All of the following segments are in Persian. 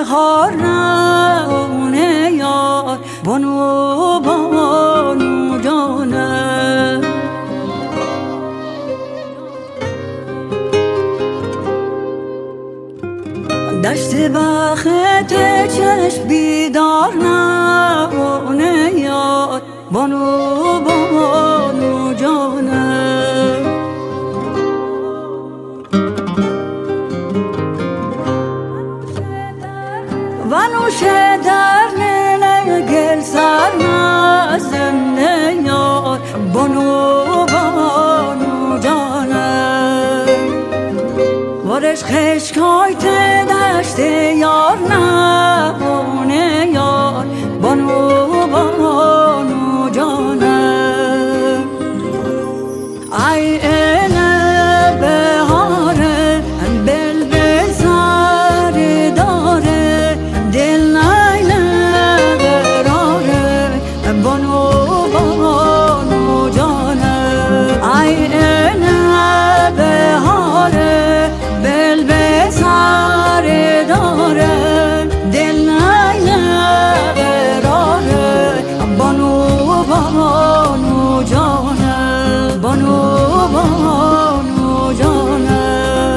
بهار نونه یار بانو بانو جانه دشت بخت چشم بیدار نونه یار بانو بانو جانه ونوشه در نیل گل سر نزنه یار بانو بانو جانه وارش خشکای ته دشت یار نبونه یار بانو بانو جانه ای اینه بهاره بلبل سر داره دل نیله قراره بانو بانو جانه ای اینه بهاره بلبل سر داره دل نیله قراره بانو بانو جانه بانو بانو جانه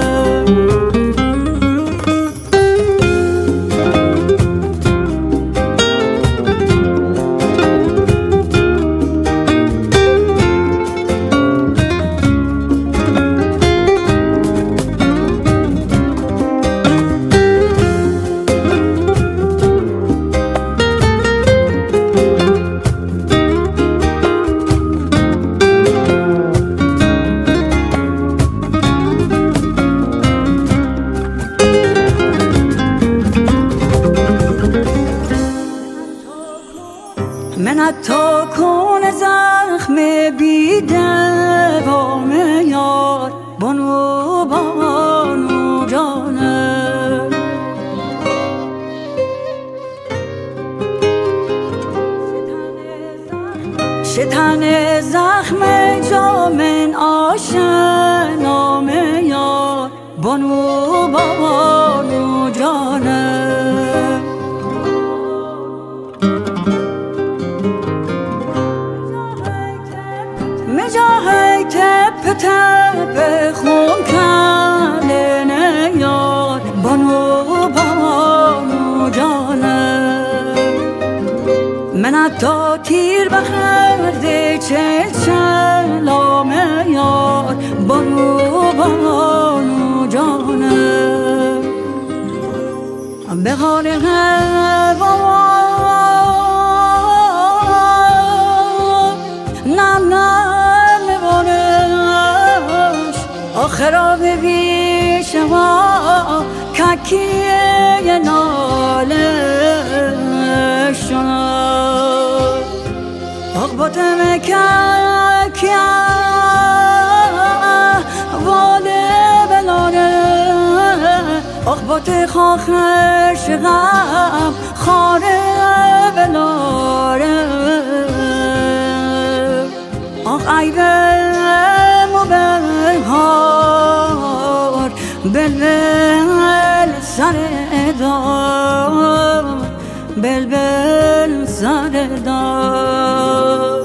من تا کن زخم بی دوام یار بانو بانو جانه شتن زخم جامن آشنام یار بانو بانو جانه مجاهی تپ تپ خون کردنه یار بانو بانو جانه من حتی تیر بخورده چلامه یار بانو بانو جانه به حال هوا نم نم میبانش آخرا ببی شما ککیه ناله شنا اقباطم ککیه واله بلاره اقباط خاخر شغم خاره بلاره آخ ای بهار بلبل سر دار بلبل سر دار